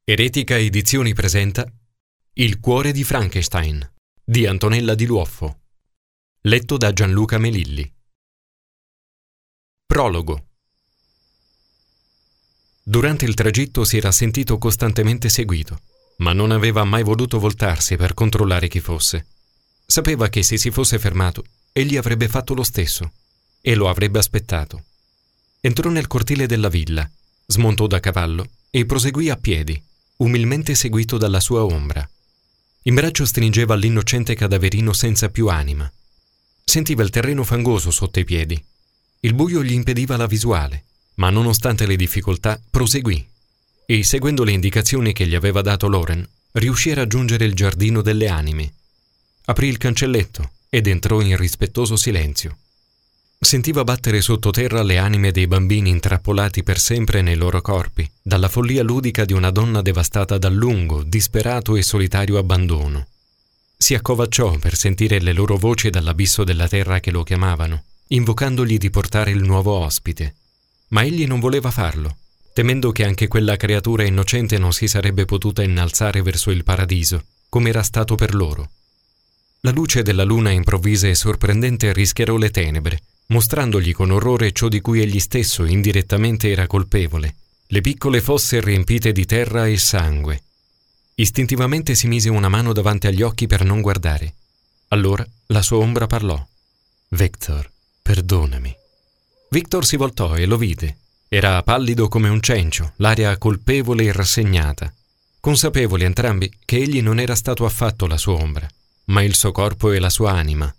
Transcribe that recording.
Eretica Edizioni presenta Il cuore di Frankenstein di Antonella Di Luoffo, letto da Gianluca Melilli. Prologo. Durante il tragitto si era sentito costantemente seguito, ma non aveva mai voluto voltarsi per controllare chi fosse. Sapeva che se si fosse fermato, egli avrebbe fatto lo stesso e lo avrebbe aspettato. Entrò nel cortile della villa, smontò da cavallo e proseguì a piedi, umilmente seguito dalla sua ombra. In braccio stringeva l'innocente cadaverino senza più anima. Sentiva il terreno fangoso sotto i piedi. Il buio gli impediva la visuale, ma nonostante le difficoltà proseguì e, seguendo le indicazioni che gli aveva dato Loren, riuscì a raggiungere il giardino delle anime. Aprì il cancelletto ed entrò in rispettoso silenzio. Sentiva battere sottoterra le anime dei bambini intrappolati per sempre nei loro corpi, dalla follia ludica di una donna devastata dal lungo, disperato e solitario abbandono. Si accovacciò per sentire le loro voci dall'abisso della terra che lo chiamavano, invocandogli di portare il nuovo ospite. Ma egli non voleva farlo, temendo che anche quella creatura innocente non si sarebbe potuta innalzare verso il paradiso, come era stato per loro. La luce della luna improvvisa e sorprendente rischiarò le tenebre, mostrandogli con orrore ciò di cui egli stesso indirettamente era colpevole, le piccole fosse riempite di terra e sangue. Istintivamente si mise una mano davanti agli occhi per non guardare. Allora la sua ombra parlò. «Victor, perdonami». Victor si voltò e lo vide. Era pallido come un cencio, l'aria colpevole e rassegnata, consapevoli entrambi che egli non era stato affatto la sua ombra, ma il suo corpo e la sua anima.